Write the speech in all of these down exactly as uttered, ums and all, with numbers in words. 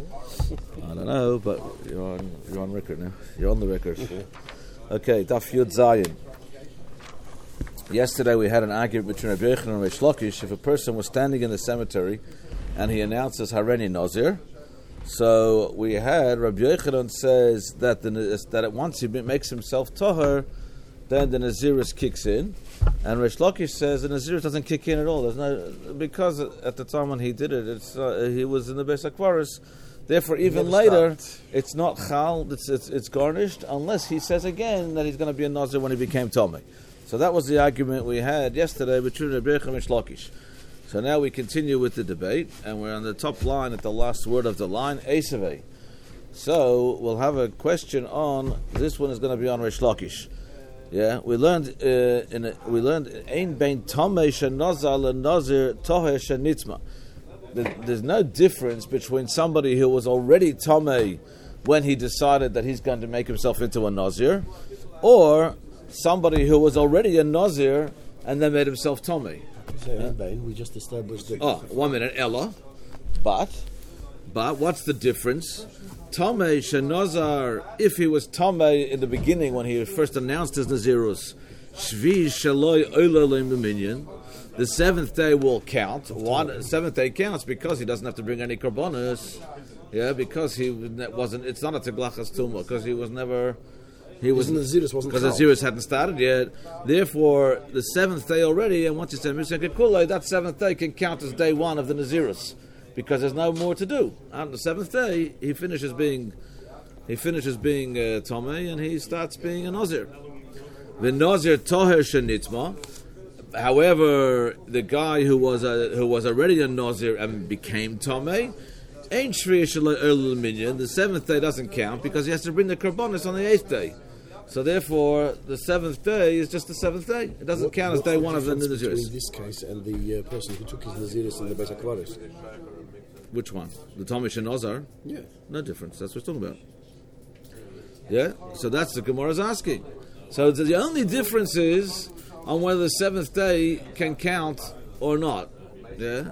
I don't know, but you're on, you're on record now. You're on the record. Okay, Daf Yud Zayin. Yesterday we had an argument between Rabbi Yochanan and Reish Lakish. If a person was standing in the cemetery and he announces Hareni Nazir, so we had Rabbi Yochanan says that the, that once he makes himself Toher, then the Nazirus kicks in, and Reish Lakish says the Nazirus doesn't kick in at all. There's no, because at the time when he did it, it's, uh, he was in the Beis HaKvaros. Therefore, even later, stopped. It's not chal, it's, it's it's garnished, unless he says again that he's going to be a Nazir when he became Tomei. So that was the argument we had yesterday between Rabbi Yochanan and Reish Lakish. So now we continue with the debate, and we're on the top line at the last word of the line, Esavei. So we'll have a question on, this one is going to be on Reish Lakish. Yeah, we learned uh, in a, we learned Ein Bein Tomei Shenazar LeNazir Toher Shenitzma. There's no difference between somebody who was already Tomei when he decided that he's going to make himself into a Nazir, or somebody who was already a Nazir and then made himself Tomei. Yeah. We just established that. Oh, one minute, Ella. But, but what's the difference? Tomei Shenazar, if he was Tomei in the beginning when he first announced his Nazirus, Shvi Shaloi Ola Le'Minyan, the seventh day will count. One seventh day counts because he doesn't have to bring any korbanos. Yeah, because he wasn't. It's not a teglachas tumah because he was never. He was Nazirus wasn't because the Nazirus hadn't started yet. Therefore, the seventh day already, and once you say Mishnah Kulei, that seventh day can count as day one of the Nazirus because there's no more to do. On the seventh day, he finishes being he finishes being uh, Tomei and he starts being a Nazir. The Nazir Toher Shenitzma. However, the guy who was a, who was already a Nazir and became Tomei, ain't Shriya Shalai Erlul Minyan. The seventh day doesn't count because he has to bring the Karbonis on the eighth day. So therefore, the seventh day is just the seventh day. It doesn't what, count as day one of the Naziris. In this case, and the uh, person who took his Naziris in the Beis HaKvaros. Which one? The Tomei Shenazar? Yeah. No difference. That's what we're talking about. Yeah? So that's the Gemara's asking. So the only difference is on whether the seventh day can count or not, yeah,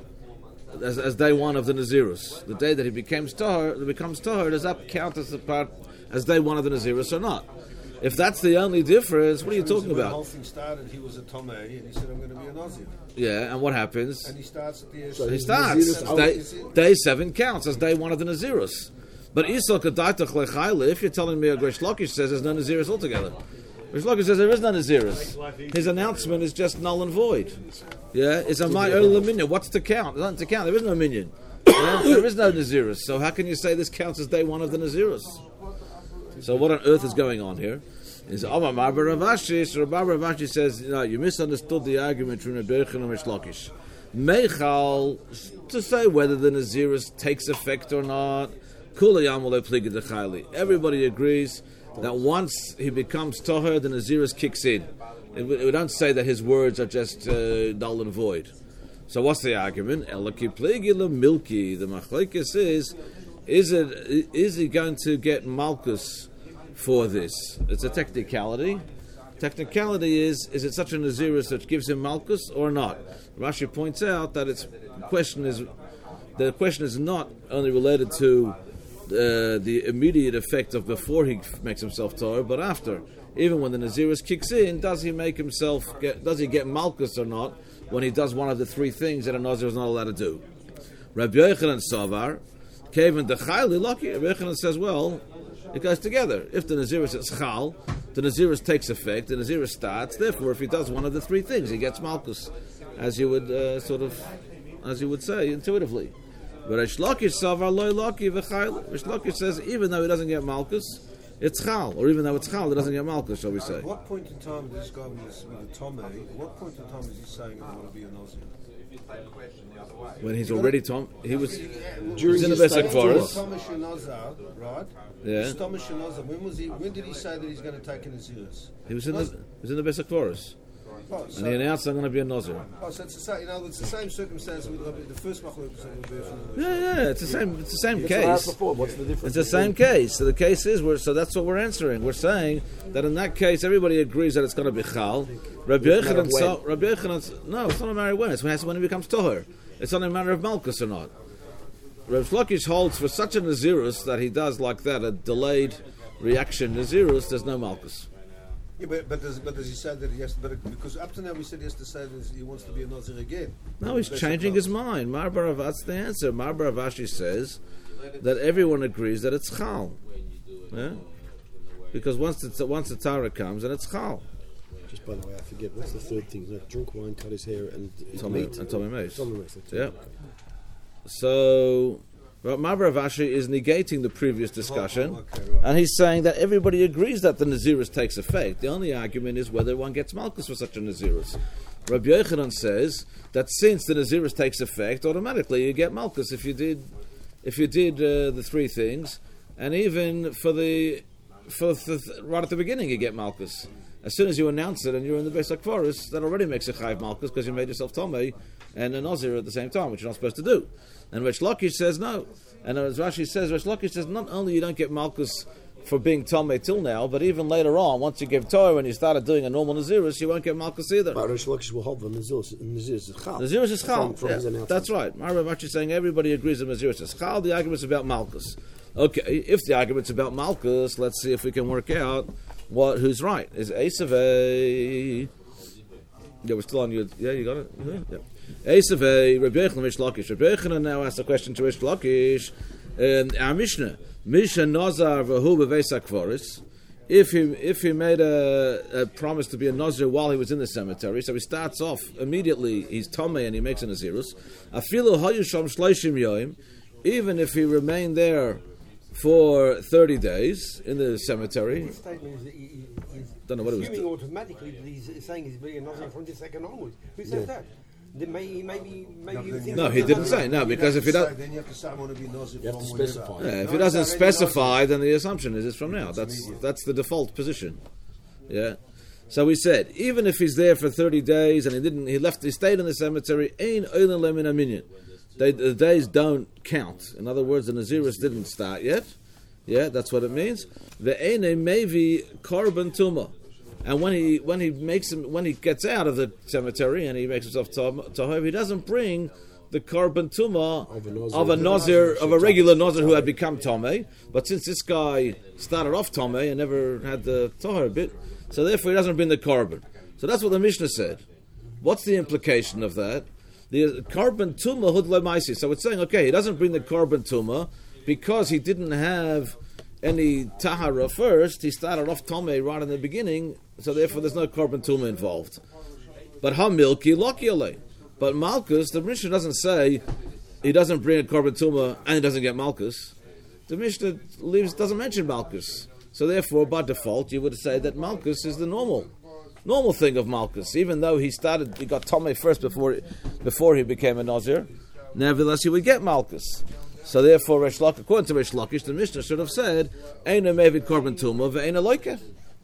as, as day one of the Nazirus. The day that he becomes Tahar, becomes Tahar, does that count as the part as day one of the Nazirus or not? If that's the only difference, what are you talking when about? The whole thing started, he was a Tomei, and he said, "I'm going to be a Nazir." Yeah, and what happens? And he starts at the so he starts. Day, day seven counts as day one of the Nazirus. But Isal Kedaitach Lechayla, if you're telling me a Reish Lakish says there's no Nazirus altogether. Reish Lakish says there is no Nazirus. His announcement is just null and void. Yeah, it's a my early minion. What's to count? There's nothing to count. There is no minion. Yeah? There is no Nazirus. So how can you say this counts as day one of the Nazirus? So what on earth is going on here? Is Amar Marbar Rav Ashi. So Rav Ashi says, you know, you misunderstood the argument between Rabbi Yochanan and Reish Lakish. Meichal, to say whether the Nazirus takes effect or not. Everybody agrees that once he becomes Toher, the Nazirus kicks in. We don't say that his words are just uh, null and void. So what's the argument? Elaki plegila milky. The machlekes is, is it is he going to get malchus for this? It's a technicality. Technicality is, is it such a Nazirus that gives him malchus or not? Rashi points out that it's the question is the question is not only related to Uh, the immediate effect of before he makes himself Torah, but after. Even when the Nazirus kicks in, does he make himself get, does he get Malchus or not when he does one of the three things that a Nazir is not allowed to do? Rabbi Yochanan Savar, Kevin the Chayli Lucky. Rabbi Yochanan says, well, it goes together. If the Nazirus is Chal, the Nazirus takes effect, the Nazirus starts. Therefore, if he does one of the three things, he gets Malchus, as you would uh, sort of, as you would say intuitively. But Reish Lakish Savar Loi Laki V'Chayl. Reish Lakish says even though he doesn't get Malchus, it's Chal, or even though it's Chal, it doesn't get Malchus, shall we say? At what point in time did this guy with a Tomei? At what point in time is he saying I want to be a Nazir? When he's already Tom, he was During he was in the Beis HaKvaros, right? Yeah. When was he? When did he say that he's going to take an Nazirus? He was in the he was in the Beis HaKvaros. Oh, so and he announced I'm going to be a Nazir. Oh, so it's the same, you know, it's the same circumstance with the first machlokes. Yeah, yeah, it's the same. It's the same It's case. Before. What's the difference? It's the same case. So the case is, we're, so that's what we're answering. We're saying that in that case, everybody agrees that it's going to be Chal. Rabbi Yochanan, so, Rabbi Yochanan, no, it's not a matter of when. It's when, when it becomes Toher. It's not a matter of Malchus or not. Rav Shlokish holds for such a Nazirus that he does like that, a delayed reaction Nazirus, there's no Malkus. Yeah, but but does, but does he say that he has to, but because up to now we said he has to say that he wants to be a Nazir again? No, he's changing his mind. Mar Bar Avad's the answer. Mar Bar Avashi says that everyone agrees that it's Chal. Yeah? Because once it's, once the Torah comes, then it's Chal. Just by the way, I forget, what's the third thing? Like drink wine, cut his hair, and Tommy, meat. and Tommy Mace. Tommy Mace, that's it. Yeah. Okay. So, Mar Bar Avashi is negating the previous discussion, Oh, okay, right. and he's saying that everybody agrees that the Nazirus takes effect. The only argument is whether one gets Malkus for such a Nazirus. Rabbi Yochanan says that since the Nazirus takes effect, automatically you get Malkus if you did, if you did uh, the three things, and even for the, for the right at the beginning you get Malkus. As soon as you announce it and you're in the Beis HaKvaros, that already makes a Chayiv Malkus because you made yourself Tomei and a Nazir at the same time, which you're not supposed to do. And Resh Lakish says no. And as Rashi says, Resh Lakish says not only you don't get Malkus for being Tomei till now, but even later on, once you give Torah and you started doing a normal Nazirus, you won't get Malkus either. But Rish Lakish will hold the Nazirus. Nazirus is Chal. Nazirus is Chal. From, from Yeah, his announcement. that's right. Marav Rashi is saying everybody agrees that Nazirus is Chal. The argument's about Malkus. Okay, if the argument's about Malkus, let's see if we can work out what who's right. Is Esavei? Yeah, we're still on your. Yeah, you got it. Yeah. Esavei, Rabbi Yochanan, Rish Lakish. Rabbi Yochanan now asks a question to Rish Lakish. Um, our Mishnah, Misha Nazar v'hu b'veis hakvaris. If he if he made a, a promise to be a Nazir while he was in the cemetery, so he starts off immediately. He's Tomei and he makes a Nazirus. Afilu hayusham shloishim yoim. Even if he remained there for thirty days in the cemetery. His statement is that he, he, he's Don't know what it was. assuming automatically that he's saying he's being a Nazir from the second onwards. Who says that? Then maybe, maybe, maybe No, you then think No, you- he he's didn't Nazir. say no You'd because have if he to say- does, then you have to say I want to be Nazir. You have to from whenever. specify. yeah, if No, he doesn't it's already specify, then the assumption is it's from now. That's that's the default position. Yeah. So we said even if he's there for thirty days and he didn't, he left, he stayed in the cemetery. Ein oilen lemin aminyan. They, the days don't count. In other words, the Nazirus didn't start yet. Yeah, that's what it means. Ve'ene mevi korban tuma. And when he when he makes him when he gets out of the cemetery and he makes himself tahor, he doesn't bring the korban tuma Of a Nazir. of a Nazir of a regular Nazir who had become Tomei. But since this guy started off Tomei and never had the tahor bit, so therefore he doesn't bring the korban. So that's what the Mishnah said. What's the implication of that? The korban tuma hud lemaisi. So it's saying, okay, he doesn't bring the korban tuma because he didn't have any tahara first. He started off Tomei right in the beginning, so therefore there's no korban tuma involved. But ha milki loki alei. But Malkus, the Mishnah doesn't say he doesn't bring a korban tuma and he doesn't get Malkus. The Mishnah leaves doesn't mention Malkus. So therefore, by default, you would say that Malkus is the normal, normal thing of Malkus. Even though he started, he got Tomei first before, before he became a Nazir. Nevertheless, he would get Malkus. So therefore, Resh Lakish, according to Resh Lakish, the Mishnah should have said, "Eina mevi korban tuma ve'eina loike."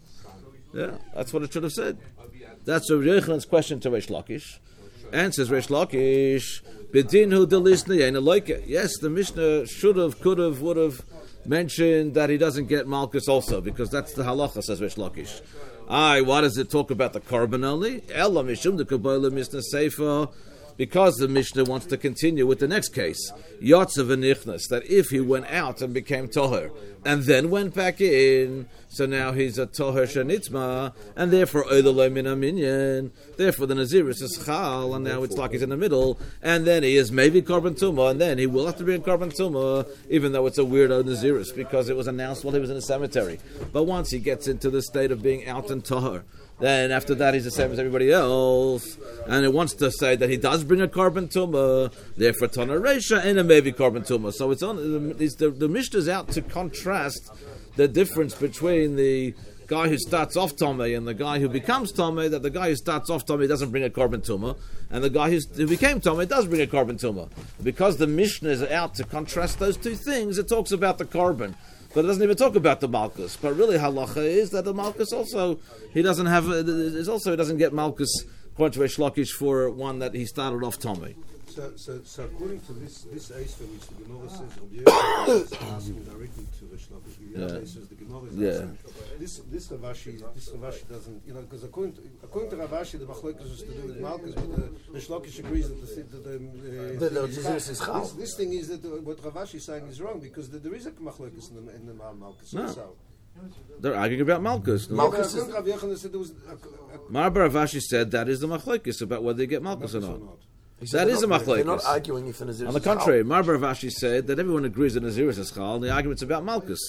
Yeah, that's what it should have said. That's Rabbi Yochanan's question to Resh Lakish. Answers Resh Lakish, "B'dinhu delisni eina loike." Yes, the Mishnah should have, could have, would have mentioned that he doesn't get Malkus also, because that's the halacha, says Resh Lakish. Aye, why does it talk about the korban only? Ella mishum de kabbalah misna seifa. Because the Mishnah wants to continue with the next case, Yotzav v'nichnas, that if he went out and became Toher, and then went back in, so now he's a Toher Shanitzma, and therefore Oiloloi min Aminyan, therefore the Nazirus is Chal, and now it's like he's in the middle, and then he is maybe Korban Tumah, and then he will have to be in Korban Tumah, even though it's a weirdo Nazirus, because it was announced while he was in the cemetery. But once he gets into the state of being out in Toher, then after that he's the same as everybody else, and it wants to say that he does bring a korban tumah, therefore tana reisha and a maybe korban tumah. So it's on the, the, the Mishnah is out to contrast the difference between the guy who starts off tomei and the guy who becomes tomei. That the guy who starts off tomei doesn't bring a korban tumah, and the guy who's, who became tomei does bring a korban tumah. Because the Mishnah is out to contrast those two things, it talks about the korban. But it doesn't even talk about the Malkus. But really, halacha is that the Malkus also he doesn't have. Is also he doesn't get Malkus according to Resh Lakish for one that he started off Tomei. So So, so, so according to this this Eisver, which the Gemara says, Rabbi Yochanan is asking directly to Rish Lakish. The other says the Gemara is Yeah. asking. This this Ravashi this Ravashi doesn't, you know, because according to according to Ravashi, the Machlokes is to do with Malkus, but the Rish Lakish agrees that the that the, uh, The- the Naziris is Chal. this, this thing is that uh, what Ravashi is saying is wrong because the, there is a Machlokes in the in the Malkus No. also. They're arguing about Malkus. Malkus Yeah, is- but Rabbi Yochanan said there was a, a, Marbar Ravashi said that is the machlokes about whether they get Malkus or or not. not. He said That they're is a not- They're not machlokes. arguing if the Naziris On the is Chal. contrary, Marbar Ravashi said that everyone agrees that Naziris is Chal, and the argument's about Malkus.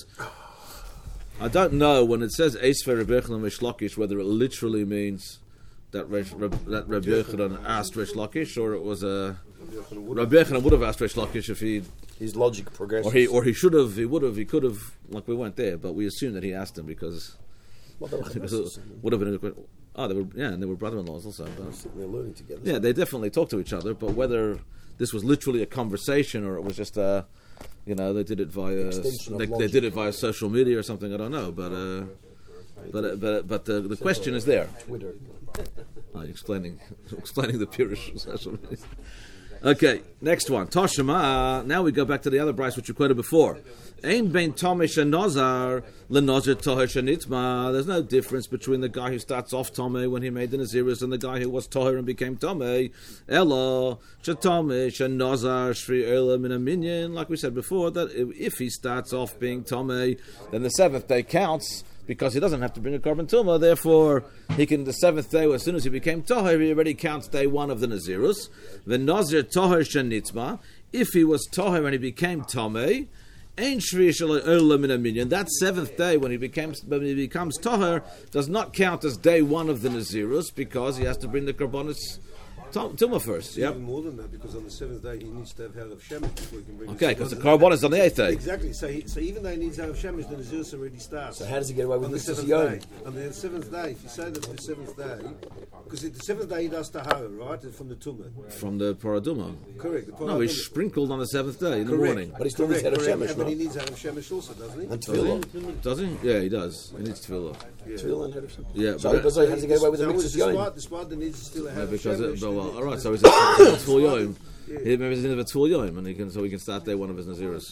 I don't know when it says Eisver Rabbi Yochanan Rish Lakish whether it literally means that Rish, Rab, that Rabbi Yochanan asked Rish Lakish, or it was a Rabbi Yochanan would have asked Rish Lakish if he, His logic progresses. or he, or he should have, he would have, he could have. Like we weren't there, but we assume that he asked him because, Well, they're because it would have been a good. Oh, they were yeah, and they were brother-in-laws also. But, sitting there learning together. yeah, they definitely talked to each other, but whether this was literally a conversation or it was just a, you know, they did it via Extension of they, they logic. did it via social media or something. I don't know, but uh, but uh, but but the the question is there. Twitter. Oh, explaining explaining the purish of social media. Okay, next one. Toshima. Now we go back to the other Bryce which you quoted before. Ein bein Tomish and Nozar lenozir toher shenitma. There's no difference between the guy who starts off Tomei when he made the Nazirus and the guy who was Toher and became Tomei. Elo shetomish and Nozar shri elam in a minyan. Like we said before, that if, if he starts off being Tomei, then the seventh day counts because he doesn't have to bring a korban tumah. Therefore, he can the seventh day, as soon as he became Toher, he already counts day one of the Nazirus. The Nazir Toher shenitma. If he was Toher and he became Tomei. Ein shvi shel olam min a minyan. That seventh day, when he becomes when he becomes toher, does not count as day one of the Nazirus because he has to bring the karbonis tumah first. Yep. Even more than that, because on the seventh day he needs to have Harav Shemesh before he can bring. Okay, his- because the karbonis on the eighth day. Exactly. So, he, so even though he needs Harav Shemesh, the Nazirus already starts. So how does he get away with on the this seventh Yom? day? On the seventh day, if you say that the seventh day, because the seventh day he does tahara, right, from the tumah. From the paraduma. Correct. The No, he's paraduma. sprinkled on the seventh day in the Correct. morning. But he still needs Correct, Harav correct. Shemesh, Yeah, but he no? needs Harav Shemesh also, doesn't he? And Does he? Tefillah. Does he? Yeah, he does. He needs tefillah. Tefillah and Harav Shemesh. Yeah, So, but- but so how does he get away with the So mixed Yom? despite, despite the needs still a Yeah, Harav because it, Shemesh, but, well, then all right. it- So he's a full yom. He maybe he's in a full yom, and he can so he can start day one of his Nazirus.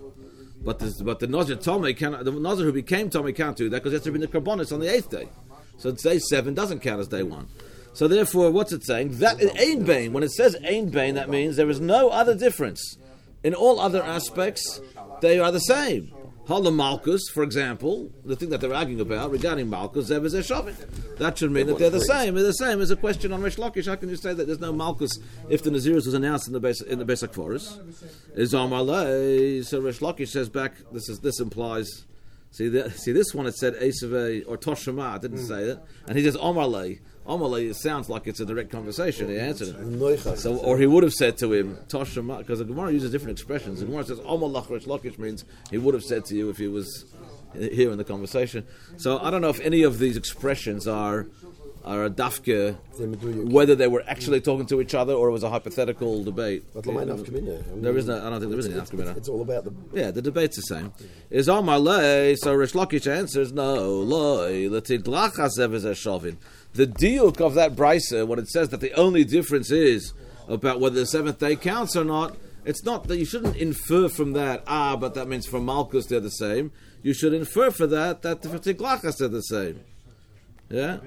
But this, but the Nazir Tomei can the Nazir who became Tomei can't do that because he has to bring the karbonis on the eighth day. So day seven doesn't count as day one. So therefore, what's it saying? That Ein Bain. When it says Ein Bain, that means there is no other difference. In all other aspects, they are the same. Hala Malkus, for example, the thing that they're arguing about regarding Malkus, Zev is a Shavit. That should mean that they're the same. They're the same as a question on Rish Lakish. How can you say that there's no Malkus if the Nazirus was announced in the base in the Besak Forest? Is Amalei. So Rish Lakish says back. This is this implies. See, the, see this one. It said Esavei or Toshama. It didn't say that, and he says Amalei. Amalei sounds like it's a direct conversation. He answered it. Noichas. So, or he would have said to him, Toshama, because the Gemara uses different expressions. The Gemara says, Omalach Rish Lakish means he would have said to you if he was here in the conversation. So, I don't know if any of these expressions are are a dafke, whether they were actually talking to each other or it was a hypothetical debate. But Lamai Nafkamina. I mean, There is no, I don't think there is any it's, nafkamina. it's, it's all about the. Yeah, the debate's the same. Is Amalei, so Rish Lakish answers, no, loy, l'tidlachasev is a shovin. The diuk of that brisa, when it says that the only difference is about whether the seventh day counts or not, it's not that you shouldn't infer from that, ah, but that means for Malkus they're the same. You should infer for that that for Tiglachas they're the same. Yeah?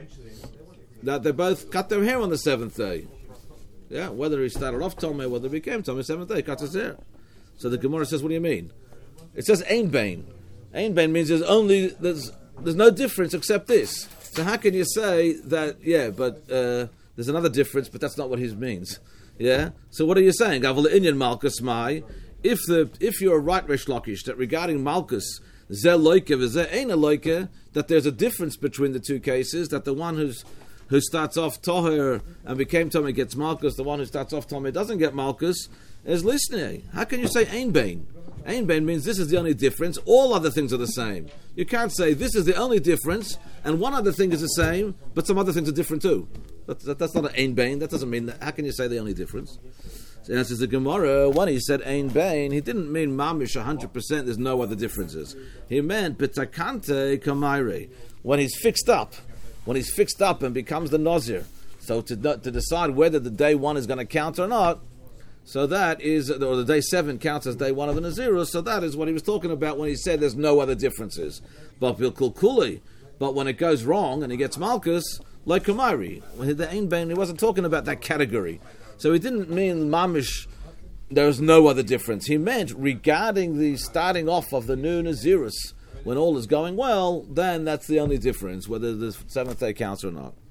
That they both cut their hair on the seventh day. Yeah? Whether he started off Tomei, whether he became Tomei, seventh day, cuts his hair. So the Gemara says, what do you mean? It says Ein Bain. Ein Bain means there's only, there's, there's no difference except this. So how can you say that, yeah, but uh, there's another difference, but that's not what he means. Yeah? So what are you saying? Gaval Inyan Malkus Mai. If the if you're right, Rish Lakish, that regarding Malkus, Zeh Loike v'Zeh Ein Loike, that there's a difference between the two cases, that the one who's who starts off Toher and became Tomei gets Malkus, the one who starts off Tomei doesn't get Malkus, is listening. How can you say Ein Bain? Ein Bain means this is the only difference, all other things are the same. You can't say this is the only difference, and one other thing is the same, but some other things are different too. That, that, that's not an Ein Bain, that doesn't mean that. How can you say the only difference? So answers the Gemara, when he said Ein Bain, he didn't mean Mamish one hundred percent, there's no other differences. He meant B'takante Kamaire, when he's fixed up, when he's fixed up and becomes the Nazir. So to, to decide whether the day one is going to count or not, So that is, or the day seven counts as day one of the Nazirus, so that is what he was talking about when he said there's no other differences. But Bilkul but when it goes wrong and he gets Malkus, like Kamari, he wasn't talking about that category. So he didn't mean Mamish, there's no other difference. He meant regarding the starting off of the new Nazirus, when all is going well, then that's the only difference, whether the seventh day counts or not.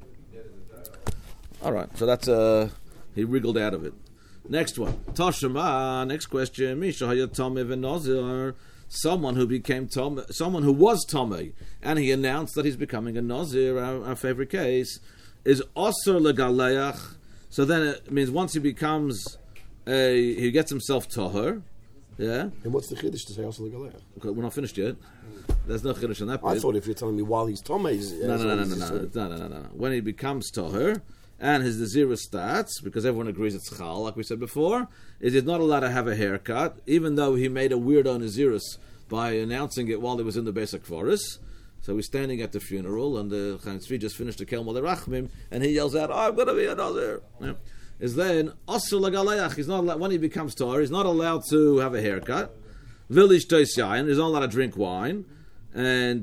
All right, so that's, uh, he wriggled out of it. Next one. Toshima, next question. Misha Hayatome Venozir. Someone who became Tome, someone who was Tome, and he announced that he's becoming a Nazir, our, our favorite case, is Osir Legaleach. So then it means once he becomes a, he gets himself Tahor. Yeah? And what's the Chiddush to say Osir Legaleach? Okay, we're not finished yet. There's no Chiddush on that bit. I thought if you're telling me while he's Tome, he's... No, no, no, no, no, no, no, no, no, no. When he becomes Tahor, and his Nazirus starts, because everyone agrees it's Chal, like we said before, is he's not allowed to have a haircut, even though he made a weirdo Nazirus by announcing it while he was in the Beis HaKvaris. So he's standing at the funeral, and the Chaim Tzvi just finished the Kel Modeh Rachmim, and he yells out, oh, I'm going to be a Nazir. Yeah. Is then, Osir Legaleach, he's not allowed, when he becomes Tahor, he's not allowed to have a haircut. Vilish Tois Yain, he's not allowed to drink wine, and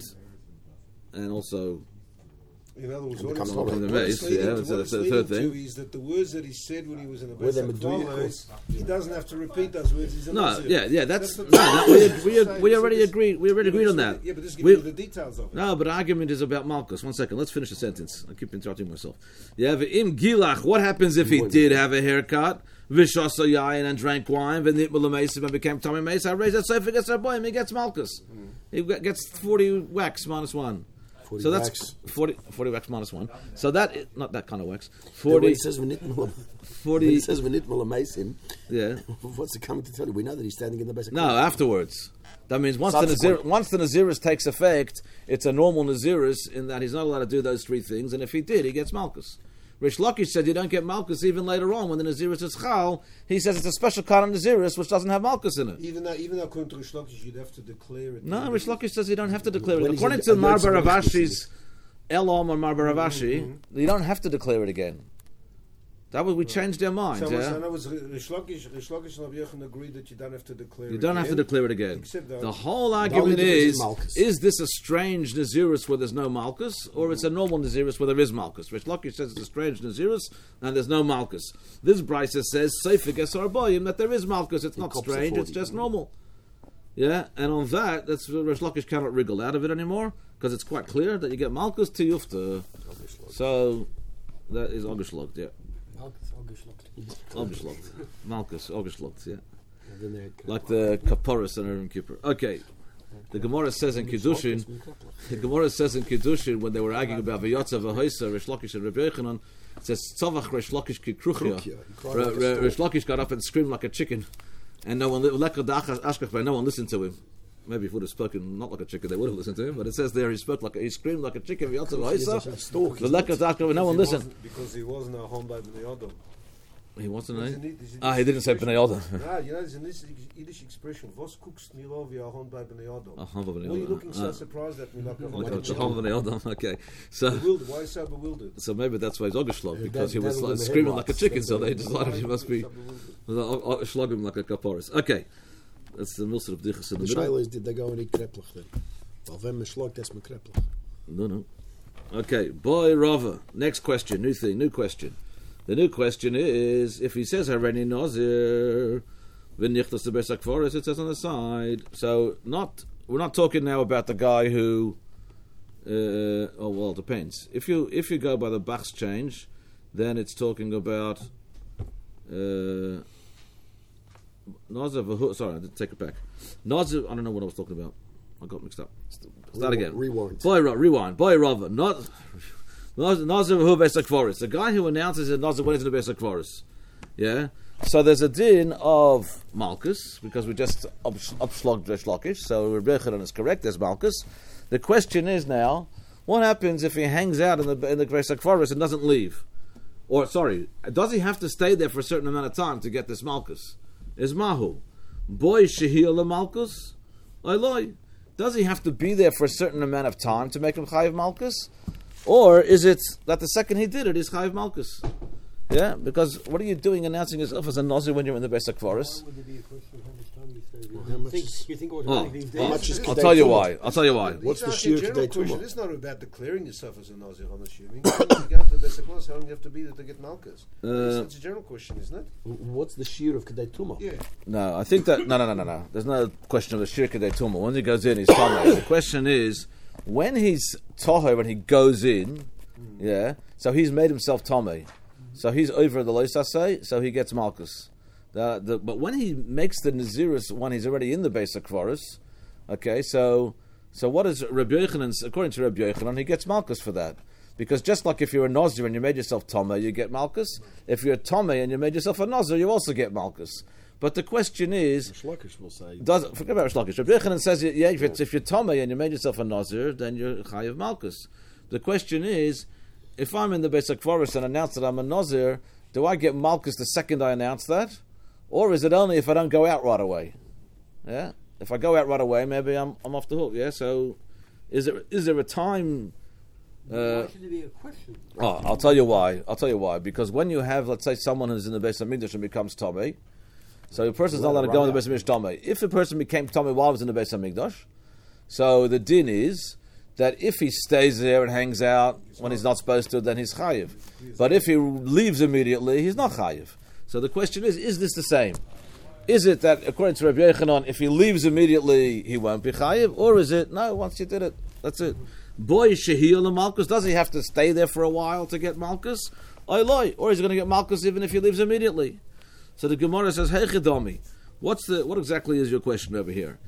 and also... In other words, And what become it's, a what Nazir. it's Yeah, leading that's to, a- what it's that's the third leading thing. to is that the words that he said when he was in the With them Beis do you HaKvaris, he doesn't have to repeat those words. He's a No, Nazir. yeah, yeah, that's, That's no, the- no, we, we, So we already this- agreed, we already yeah, but agreed on this- that. Yeah, but this gives We- you the details of it. No, but the argument is about Malchus. One second, let's finish the sentence. I keep interrupting myself. Yeah, im Gilach, what happens if he did have a haircut? Vishasa yayin and drank wine, then Nitmula and became Tommy Mesa. I raise that so gets our boy, and he gets Malchus. He gets forty wax minus one. forty So that's wax. forty, forty wax minus one. So that, not that kind of wax. When forty, he says Venit Mula- when forty, he says Venit Mula Meisim, yeah. what's it coming to tell you? We know that he's standing in the Beis HaKvaris. No, afterwards. That means once the, Subsequent. Nazir, once the Nazirus takes effect, it's a normal Nazirus in that he's not allowed to do those three things, and if he did, he gets Malchus. Rish Lakish said you don't get Malchus even later on when the Nazirus is Chal. He says it's a special kind of Nazirus which doesn't have Malchus in it. Even though, even though according to Rish Lakish, you'd have to declare it. No, Rish Lakish says you don't have to declare it. When he's According a- to a note Mar of Baravashi's Elam or Mar Baravashi, you don't have to declare it again. That was, we changed their minds, So, yeah? so in other words, Rish Lakish, Rish Lakish and Rabbi Yochanan agreed that you don't have to declare You it don't have to again. declare it again. Except that- The whole only argument difference is is, Malchus. is this a strange Nazirus where there's no Malchus, or it's a normal Nazirus where there is Malchus? Rish Lakish says it's a strange Nazirus, and there's no Malchus. This Brisa says, Seifik Esar Boyim, that there is Malchus. It's not cops are strange, it's forty. just normal. Yeah, and on that, that's Rish Lakish cannot wriggle out of it anymore, because it's quite clear that you get Malchus to Yufta. So, that is Augustlocked, yeah. Augustlocked. Malchus, Augustlocked, yeah. And then they- Like the Kaporis and Erim Kippur. Okay. The Gemara says in Kiddushin, the Gemara says in Kiddushin, when they were arguing about V'yotza v'hoisa, Rish Lakish and Rabbi Yochanan, it says, Tzavach Rish Lakish ki kruchia. Kruchia. He cried Ra- like a Ra- stork. Rish Lakish got up and screamed like a chicken. And no one, Lekka Da'ach Ashkach, but no one listened to him. Maybe if he would have spoken not like a chicken, they would have listened to him. But it says there he spoke like a, he screamed like a chicken. V'yotza v'hoisa, stork, the Lekka Da'ach, no one Because he listened. wasn't- Because he wasn't a home by Bnei Adam. He wasn't, There's eh? a need- there's a Ah, he didn't say Bnei Adam. Nah, you know, there's a Yiddish- Yiddish expression, Vos guckst mir auf wie a Hund bei Bnei Adam. A home of Bnei Why are you Adam. looking so Ah. surprised at me like a Like Hund a by the Bnei home of Adam? Bnei Adam. Okay, so. Bewildered. Why so bewildered? So maybe that's why he's Ogeschlog, because he that- was that like, was the screaming head like a box. chicken, so they That's decided he must be So bewildered. slug him like a kaporis. Okay, that's the Milsad of Dichas in The the middle. Shaila is, did they go and eat kreplach then? Well, wenn man schlägt, that's man kreplach. No, no. Okay, boy Rava. Next question, new thing, new question. The new question is, if he says Hareni Nazir, v'nichtas the Beis HaKvaris, it says on the side. So not, we're not talking now about the guy who. Uh, oh well, it depends. If you if you go by the Bach's change, then it's talking about. Uh, Nazir v'hu. Sorry, I didn't take it back. Nazir. I don't know what I was talking about. I got mixed up. Start again. Rewind. Boy, Ra- rewind. Boy, Rava. Not Nazir v'hu Beis HaKvaris. The guy who announces that Nazir went into the Beis HaKvaris. Yeah. So there's a din of Malchus because we just upslogged Rish Lakish. So Rebbe Yochanan is correct. There's Malchus. The question is now, what happens if he hangs out in the in the Beis HaKvaris and doesn't leave? Or sorry, does he have to stay there for a certain amount of time to get this Malchus? Is Mahu boy Shehila Malchus? Eloi. Does he have to be there for a certain amount of time to make him Chayiv Malchus? Or is it that the second he did it, he's Chayiv Malchus? Yeah, because what are you doing announcing yourself as a Nazir when you're in the Beis HaKvaros? Would there be a question how much time you say? Well, You how much think, is- you think Oh, automatically these how days? much is I'll Kedei tell you Tumah? why. I'll tell you why. What's the It's sheer not a general Kedei question. Tumah? It's not about declaring yourself as a Nazir, I'm assuming. You got to the Beis HaKvaros, how long you have to be there to get Malkus? Uh, It's a general question, isn't it? What's the shear of Kedei Tumah? Yeah. No, I think that no, no, no, no, no. There's no question of the shirka de tumah. Once he goes in, he's tamei. The question is when he's toher, when he goes in, yeah. So he's made himself tamei. So he's over the loisasei. So he gets malchus. The, the, but when he makes the nazirus, when he's already in the Beis HaKvaros, okay. So so what is Rabbi Yochanan? According to Rabbi Yochanan, he gets malchus for that. Because just like if you're a Nazir and you made yourself Tomei, you get Malchus. If you're a Tomei and you made yourself a Nazir, you also get Malchus. But the question is, Shlokish will say. does forget about Shlokish. Rabbi Yochanan says, yeah, if, it's, if you're Tomei and you made yourself a Nazir, then you're Chayav Malchus. The question is, if I'm in the Beis HaKvaros and announce that I'm a Nazir, do I get Malchus the second I announce that? Or is it only if I don't go out right away? Yeah? If I go out right away, maybe I'm I'm off the hook, yeah? So, is there is there a time... Uh, Why should there be a question? Oh, I'll tell you why. I'll tell you why. Because when you have, let's say, someone who's in the Beis HaMikdash and becomes Tomei, so a person's not allowed to go in the Beis HaMikdash Tomei. If a person became Tomei while he was in the Beis HaMikdash, so the din is that if he stays there and hangs out when he's not supposed to, then he's chayiv. But if he leaves immediately, he's not chayiv. So the question is, is this the same? Is it that, according to Rabbi Yochanan, if he leaves immediately, he won't be chayiv? Or is it, no, once you did it, that's it. Boy, Shehiyah the Malchus, does he have to stay there for a while to get Malchus? Oiloi, or is he going to get Malchus even if he leaves immediately? So the Gemara says, Hey Chidami, what's the what exactly is your question over here?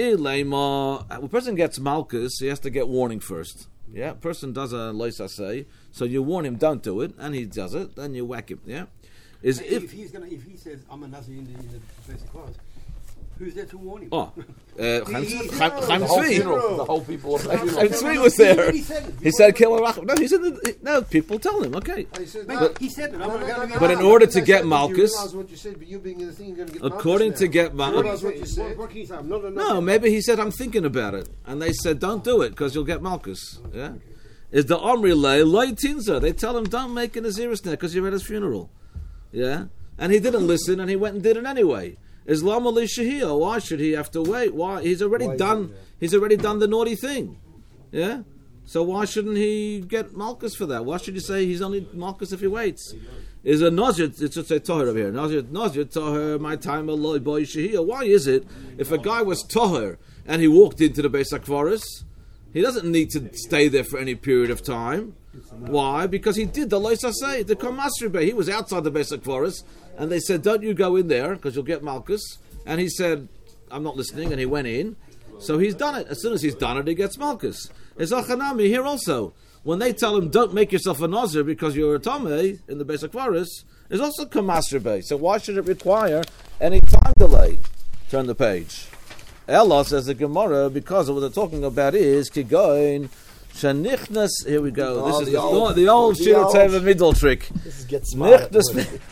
Ilema, when a person gets Malchus, he has to get warning first. Yeah, a person does a lois asay, so you warn him, don't do it, and he does it, then you whack him. Yeah, is If, if he's gonna, if he says I'm a Nazi in the, in the basic class, who's there to warn him? oh, uh, Chaim He- he's Chaim- there. Chaim The whole Tzvi. funeral. The whole people of Chaim funeral. Tzvi was there. He said it. He said, "Kill Rachel." No, he said, the, "No." People tell him, okay. He said, Mate, no. he said it. I'm No, not no, gonna no, be no, But in no, order no, to no, get you Malchus- realize what you said, but you being in the thing, you're going to get According Malchus to now. get You Malchus, realize what you said? What, what can you say? I'm not a no, maybe he said, "I'm thinking about it," and they said, "Don't do it because you'll get Malchus." Yeah, is the Omri lay loy tinza? They tell him, "Don't make an Aziris now because you're at his funeral." Yeah, and he didn't listen, and he went and did it anyway. Islam Ali Shahia, why should he have to wait? Why he's already Why is done? it, yeah. He's already done the naughty thing. Yeah, so why shouldn't he get Malchus for that? Why should you say he's only Malchus if he waits? Is a Nazir? It should say Toher over here. Nazir, Nazir Toher. My time Aloy boy Shahia. Why is it if a guy was Toher and he walked into the Beis HaKvaros, he doesn't need to stay there for any period of time? Why? Because he did the Lois Asay, the Kamasribe. He was outside the Beis HaKvaros, and they said, "Don't you go in there because you'll get Malchus." And he said, "I'm not listening," and he went in. So he's done it. As soon as he's done it, he gets Malchus. It's Achanami here also. When they tell him, "Don't make yourself a Nazir because you're a Tomei in the Beis HaKvaros," is also Kamasribe. So why should it require any time delay? Turn the page. Ella says the Gemara, because what they're talking about is Kigoin Shanichnas. Here we go. Oh, this is the the, old- the old the Shira old- Teva middle trick. This is get smart. Nichtas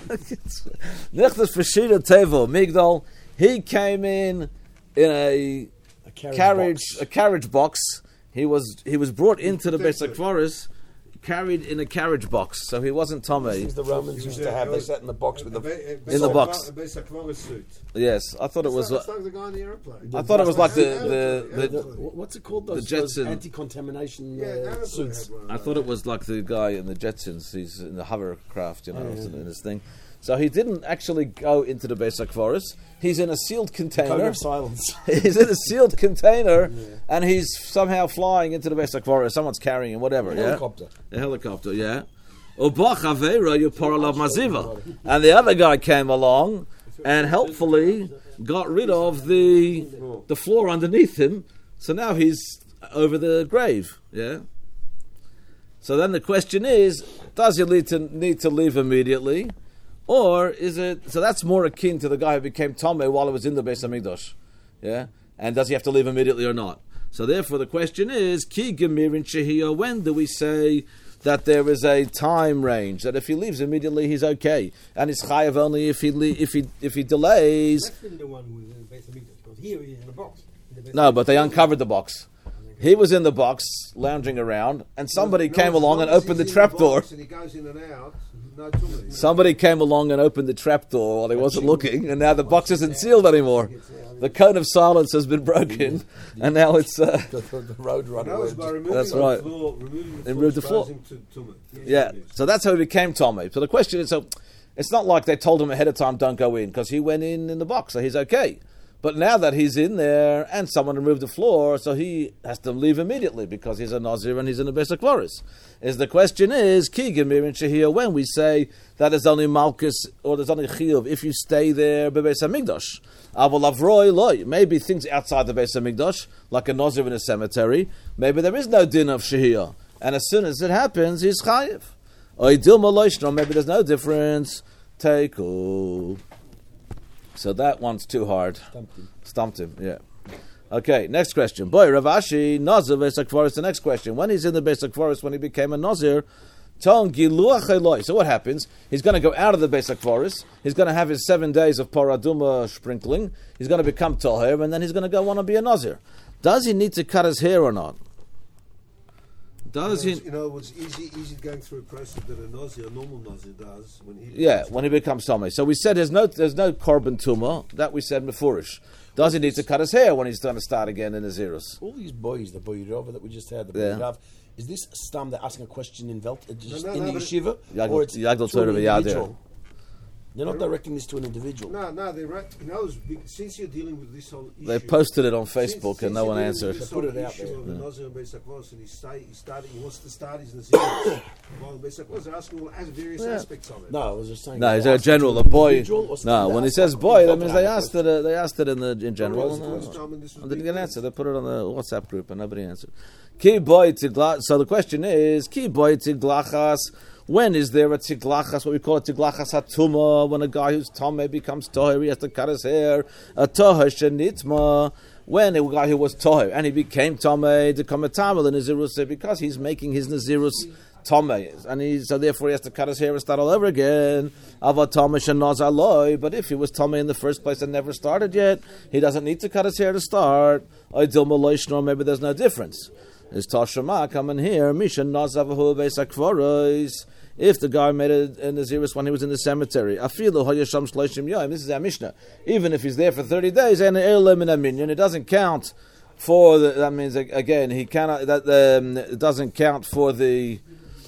Nichtas for Shira Teva Migdal. He came in in a A carriage, carriage, box. a carriage box. He was he was brought into the Beis protected. HaKvaros, carried in a carriage box, so he wasn't Tomei. Things the Romans used to have. They sat in the box with the. In the box. A Beis HaKvaros suit. Yes, I thought it was. It's Uh, like the guy on the airplane. I thought it was like the Yeah, the, yeah, the yeah. Wh- What's it called? Those, The those Jetson. anti-contamination Yeah, uh, Arab suits. had one. I thought it was like the guy in the Jetsons. He's in the hovercraft, you know, Oh, yeah, in, yeah. in his thing. So he didn't actually go into the Beis HaKvaros. He's in a sealed Code container. of silence. He's in a sealed container, and he's somehow flying into the Beis HaKvaros. Someone's carrying him, whatever. Yeah, Helicopter. a helicopter. Yeah. Ubach Avera, you parallel maziva, and the other guy came along and helpfully got rid of the the floor underneath him. So now he's over the grave. Yeah. So then the question is, does he need to need to leave immediately, or is it? So that's more akin to the guy who became Tomei while he was in the Beis Hamikdash, yeah. And does he have to leave immediately or not? So therefore, the question is, Ki Gemirin Shehiyah. When do we say that there is a time range that if he leaves immediately, he's okay, and it's chayav only if he le- if he if he delays? That's been the one with the base of Mikdash, because here he is in a box. In the Beis No, but they Hamikdash. uncovered the box. He was in the box, lounging around, and somebody No, came as along long and as opened the he's in trapdoor. box And he goes in and out. No tumah. Somebody came along and opened the trapdoor while he wasn't looking, and now the box isn't sealed anymore. The code of silence has been broken, and now it's... Uh, The, the, the road runner. That was by removing That's the right. floor, removing the They floor, removed the floor. exposing to tumah. Yes, yeah, it is. so that's how he became Tommy. So the question is, so it's not like they told him ahead of time, don't go in, because he went in in the box, so he's okay. But now that he's in there and someone removed the floor, so he has to leave immediately because he's a Nazir and he's in the Beis HaKvaros. Is the question is, Ki Gemir and Shehiyah, when we say that there's only Malkus or there's only Chiyuv, if you stay there, Bebeis HaMikdash. Avol Avroi Loi, maybe things outside the Beis HaMikdash, like a Nazir in a cemetery, maybe there is no din of Shehiyah. And as soon as it happens, he's Chayiv. Or Dilma Loishno, maybe there's no difference. Teiku. So that one's too hard. Stumped him. Stumped him, yeah. Okay, next question. Boy, Rav Ashi, Nazir, Beis HaKvaros, the next question. When he's in the Beis HaKvaros, when he became a Nazir, Ton Giluach Eloi. So what happens? He's going to go out of the Beis HaKvaros. He's going to have his seven days of Paraduma sprinkling. He's going to become Toher, and then he's going to go want to be a Nazir. Does he need to cut his hair or not? Does he? You know, it was easy, easy going through a process that a Nazir, a normal Nazir does when he. Yeah, when he becomes Tomei. So we said there's no there's no korban tumah. That we said Mefurish. Does he need to cut his hair when he's going to start again in the Nazirus? All these boys, the boy Rava that we just had, the boy Yeah. Rav, is this Stam they're asking a question in Welt, uh, just no, in no, the but yeshiva? Yagdal- or it's Yagdal to Torah an v'Yad individual? They're not directing this to an individual. No, no, they right. You know, since you're dealing with this whole issue, They posted it on since- Facebook since and no you're one dealing answered. with this They put whole it out issue there. of the Nazir and Beis HaKvaros, and he's stay, he started, he wants to start his Nazirus. Well, Beis HaKvaros are asking all as various aspects of it. No, I was just saying. No, they're is there a asking general, to a an boy? individual, or No, something when he else? says That's boy, that what means we they got asked to it. Uh, they asked it in the in general. was the and, first uh, time and this was and they didn't big get an answer. They put it on the WhatsApp group and nobody answered. Ki boy tigla. So the question is, ki boy tiglachas. When is there a tiglachas? What we call a tiglachas hatuma? When a guy who's tomei becomes toher, he has to cut his hair. A toher shenitma. When a guy who was toher and he became tomei to come a tamal in Nazirus because he's making his Nazirus tomei, and he so therefore he has to cut his hair and start all over again. Avatomish and nazaloi. But if he was tomei in the first place and never started yet, he doesn't need to cut his hair to start. Oidil maloishnor. Maybe there's no difference. Is Tashema coming here? Mishan nazavahu Beis HaKvaros. If the guy made a, a Nazirus when he was in the cemetery, afilu hayasham shloshim yom. This is our Mishnah. Even if he's there for thirty days, and elam in a minyan, it doesn't count for the. That means again he cannot. That um, it doesn't count for the.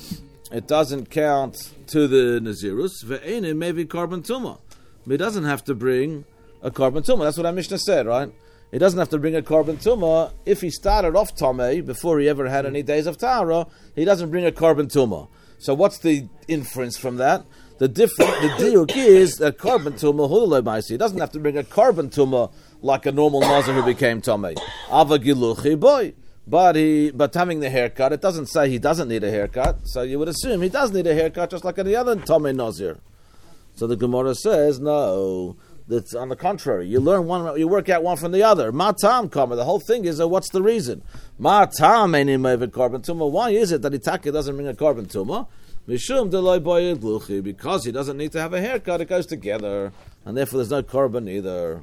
It doesn't count to the Nazirus. Ve'enim maybe korban tumah. He doesn't have to bring a korban tumah. That's what our Mishnah said, right? He doesn't have to bring a korban tumah. If he started off tomei before he ever had any days of tahara, he doesn't bring a korban tumah. So what's the inference from that? The different the diuk is that korban tumah hululei ma'asi. He doesn't have to bring a korban tumah like a normal nazir who became tomei. Ava giluchi boy. But he, but having the haircut, it doesn't say he doesn't need a haircut. So you would assume he does need a haircut, just like any other tomei nazir. So the Gemara says no. That's on the contrary. You learn one, you work out one from the other. Ma tam kama. The whole thing is, uh, what's the reason? Ma tam ain't him over korban tumah. Why is it that Itaka doesn't bring a korban tumah? Mishum deloi boy gluchi. Because he doesn't need to have a haircut. It goes together, and therefore there's no korban either.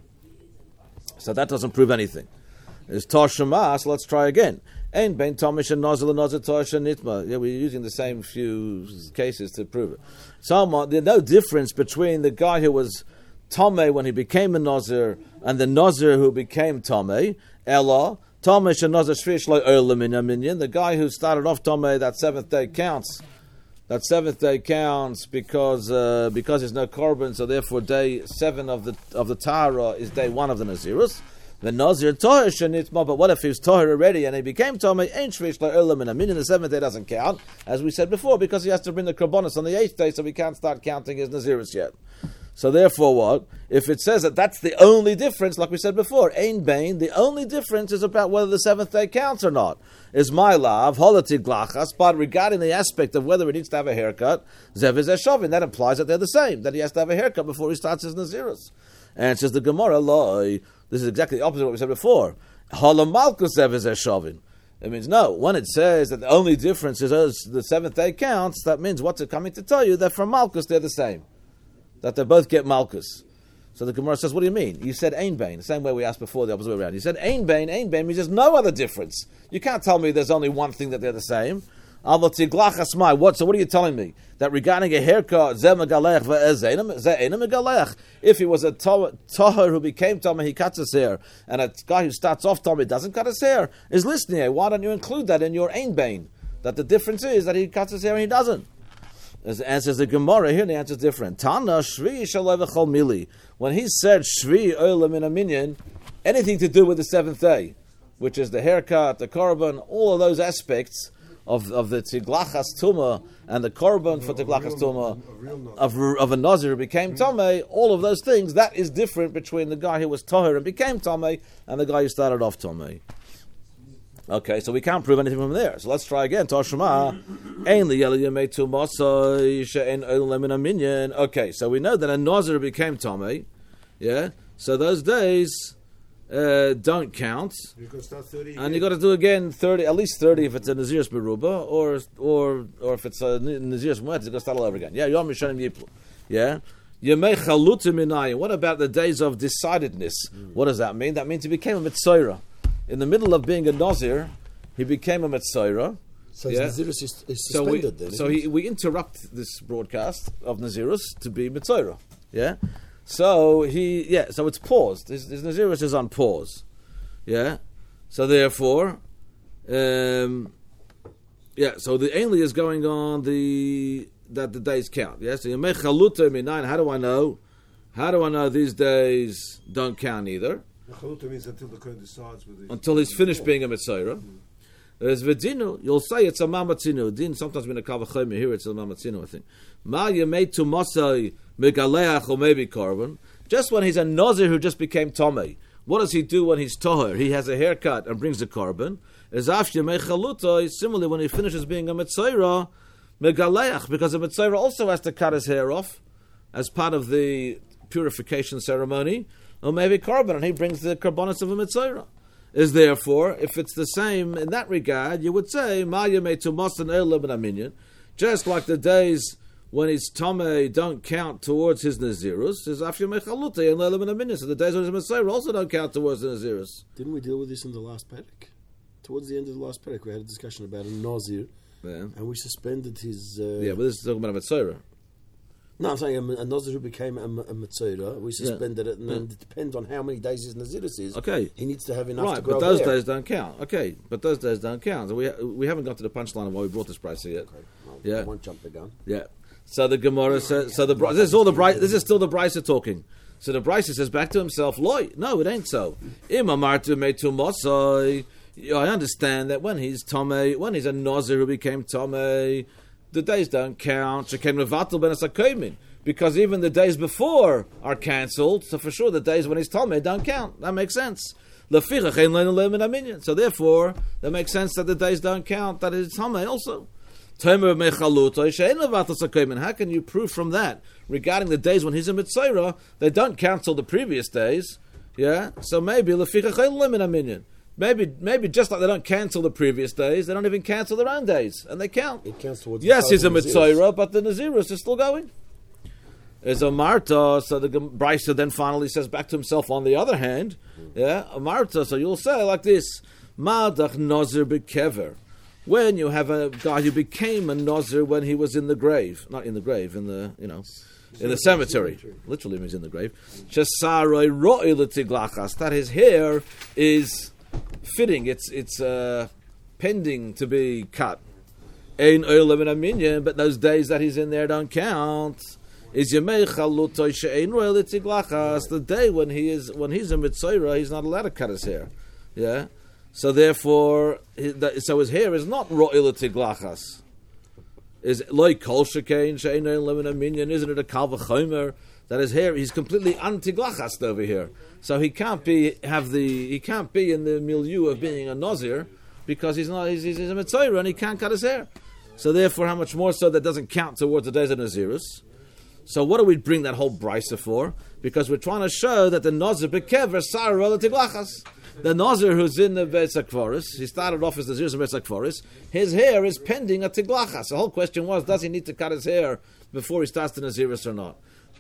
So that doesn't prove anything. It's Toshema, so let's try again. Ein ben tomish and nozel and nozel tosh and nitma. Yeah, we're using the same few cases to prove it. So there's no difference between the guy who was Tomei when he became a Nazir and the Nazir who became Tomei. Ella, Tomish and Nazir Shvish like Erlamin Minyan. The guy who started off Tomei, that seventh day counts. That seventh day counts because uh, because there's no korban, so therefore day seven of the of the Tahara is day one of the Nazirus. The Nazir Toher Shanitma, but what if he was Toher already and he became Tomei? Ain't Shvish like Erlamin Minyan. The seventh day doesn't count, as we said before, because he has to bring the Korbanos on the eighth day, so we can't start counting his Nazirus yet. So therefore what? If it says that that's the only difference, like we said before, Ein Bain, the only difference is about whether the seventh day counts or not. Is my love, holatig glachas, but regarding the aspect of whether he needs to have a haircut, Zev is Eshavin, that implies that they're the same, that he has to have a haircut before he starts his Nazirus. And it says the Gemara, Loi, this is exactly the opposite of what we said before. Holamalkus Zev is Eshavin. It means no. When it says that the only difference is as the seventh day counts, that means what's it coming to tell you? That from Malkus they're the same. That they both get Malkus. So the Gemara says, what do you mean? You said Ein Bain, the same way we asked before, the opposite way around. You said Ein Bain, Ein Bain means there's no other difference. You can't tell me there's only one thing that they're the same. What? So what are you telling me? That regarding a haircut, if he was a tahor who became tamei, he cuts his hair, and a guy who starts off tamei doesn't cut his hair, is listening. Why don't you include that in your Ein Bain? That the difference is that he cuts his hair and he doesn't. As the answer is the Gemara, here the answer is different. Tana shvi shaloi v'chol mili. When he said shvi olam in a minyan, anything to do with the seventh day, which is the haircut, the korban, all of those aspects of of the tiglachas tumah and the korban for tiglachas tumah of of a nazir who became tamei, all of those things, that is different between the guy who was tahor and became tamei and the guy who started off tamei. Okay, so we can't prove anything from there. So let's try again. Tashma, ein liyaliyamei tumasai she'en olam min minyan. Okay, so we know that a nazir became tamei. Yeah, so those days uh, don't count. You can start thirty. And you got to do again thirty, at least thirty if it's a Naziris Beruba, or or or if it's a Naziris Mu'et, you got to start all over again. Yeah, Yom Rishonim Yiplu. Yeah, Yemei Chalutim Minayim. What about the days of decidedness? Mm. What does that mean? That means he became a Mitzayra. In the middle of being a Nazir, he became a Mitzayra. So yeah? Nazirus is, is so we, suspended then. So he, we interrupt this broadcast of Nazirus to be Mitzayra. Yeah. So he, yeah, so it's paused. His, his Nazirus is on pause. Yeah. So therefore, um, yeah, so the Ainli is going on the, that the days count. Yeah. So Yemei Chaluta Minayin, how do I know? How do I know these days don't count either? Chaluta means until the Kohen decides whether until he's finished being a Mitzayra. There's Vedinu, you'll say it's a Mamatzinu. Din, sometimes when a Kavachayim, here it's a Mamatzinu, I think. Ma Yemei Tumasai Megaleach or maybe Korban. Just when he's a Nazir who just became Tomei. What does he do when he's Toher? He has a haircut and brings the Korban. As Af Yemei Chaluta, similarly when he finishes being a Mitzayra, Megaleach, because a Mitzayra also has to cut his hair off as part of the purification ceremony. Or maybe Korban, and he brings the Korbanos of a Mitzayra. Is therefore, if it's the same in that regard, you would say, Ma Yemei Tumas and Elam and Aminyan, just like the days when his Tomei don't count towards his Nazirus, is Af Yemei Chalutei and Elam and Aminyan. So the days when his Mitzayra also don't count towards the Nazirus. Didn't we deal with this in the last Perek? Towards the end of the last Perek, we had a discussion about a Nazir, yeah. and we suspended his... Uh, yeah, but this is talking about a Mitzayra. No, I'm saying a, a Nazir who became a, a Mitzayra, we suspended yeah. it, and then yeah. it depends on how many days his Nazirus is. Okay. He needs to have enough right, to grow but those hair. days don't count. Okay, but those days don't count. So we we haven't got to the punchline of why we brought this price yet. Okay. Well, yeah. I won't jump the gun. Yeah. So the Gemara says, so the this is all the Bryce, this is still the Bryce talking. So the Bryce says back to himself, Loi, no, it ain't so. Imamartu metu mosai. I understand that when he's Tomei, when he's a Nazir who became Tomei, the days don't count. Shekem levatel ben asakomin. Because even the days before are cancelled, so for sure the days when he's Talmud don't count. That makes sense. So therefore, that makes sense that the days don't count, that it's Talmud also. How can you prove from that, regarding the days when he's a Mitzayra, they don't cancel the previous days? Yeah? So maybe, maybe maybe just like they don't cancel the previous days, they don't even cancel their own days, and they count. It counts towards yes, he's a Mitzayra, but the Nazirus is still going. Is a Marta, so the Brisa then finally says back to himself, on the other hand, yeah, a Marta, so you'll say like this, Madach Nazir bekever. When you have a guy who became a Nazir when he was in the grave, not in the grave, in the, you know, in the cemetery. Literally means in the grave. Shesaroi ro'i l'tiglachas, that his hair is fitting, it's it's uh, pending to be cut. Ein olam and aminyan, but those days that he's in there don't count. Is Yemei Chalutoy she'ein ro'el etiglachas, the day when he is when he's a Mitzayra, he's not allowed to cut his hair. Yeah, so therefore, so his hair is not ro'el etiglachas. Is like kol shekein she'ein olam and aminyan? Isn't it a kal v'chomer that his hair he's completely antiglachas over here? So he can't be have the he can't be in the milieu of being a Nazir because he's not he's, he's a Mitzayra and he can't cut his hair. So therefore, how much more so that doesn't count towards the days of Nazirus? So what do we bring that whole brisa for? Because we're trying to show that the Nazir bekever sar relative lachas. The Nazir who's in the Beis HaKvaris, he started off as the Nazir in Beis HaKvaris, his hair is pending a tiglachas. The whole question was, does he need to cut his hair before he starts the Naziris or not?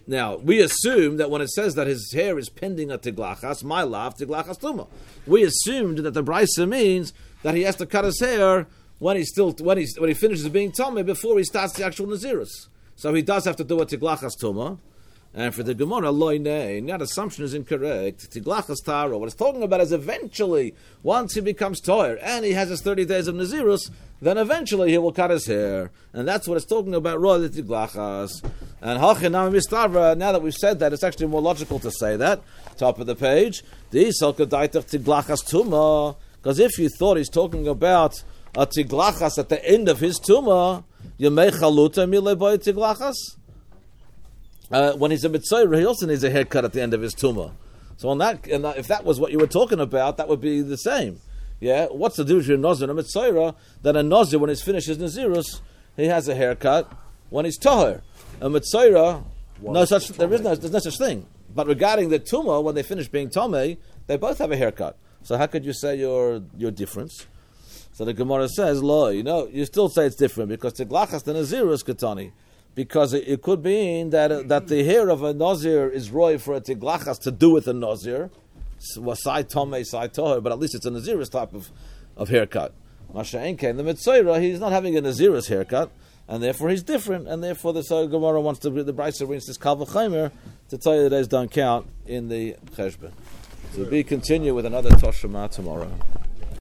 Now, we assume that when it says that his hair is pending a tiglachas, my lav, tiglachas tuma. We assumed that the brisa means that he has to cut his hair when he's still when he's when he finishes being tummy before he starts the actual nazirus. So he does have to do a tiglachas tuma. And for the Gemara, loy nei, that assumption is incorrect. Tiglachas taro. What it's talking about is eventually, once he becomes toyer and he has his thirty days of nazirus, then eventually he will cut his hair, and that's what it's talking about. Roy the tiglachas. And hachinam mistavra. Now that we've said that, it's actually more logical to say that. Top of the page, the isalkadaitach tiglachas tuma. Because if you thought he's talking about a tiglachas at the end of his tuma, you may chaluta mileboy tiglachas. Uh, when he's a mitzvah, he also needs a haircut at the end of his tumah. So on that, and if that was what you were talking about, that would be the same. Yeah, what's the difference between a nazir and a mitzvah? That a nazir, when he's finished his nazirus, he has a haircut when he's tahir. A mitzvah, no such there is no there's no such thing. But regarding the tumah, when they finish being tomei, they both have a haircut. So how could you say your your difference? So the Gemara says, "Lo, you know, you still say it's different because tiglachas the nazirus katani." Because it, it could mean that uh, that the hair of a nazir is roy for a tiglachas to do with a nazir, sai tomei, sai toher, but at least it's a nazirus type of, of haircut. Masha Enke, the mitzvah, he's not having a nazirus haircut, and therefore he's different, and therefore the so Gemara wants to the Brisa brings this kal v'chaimer to tell you that days don't count in the cheshbon. So we continue with another Toshama tomorrow.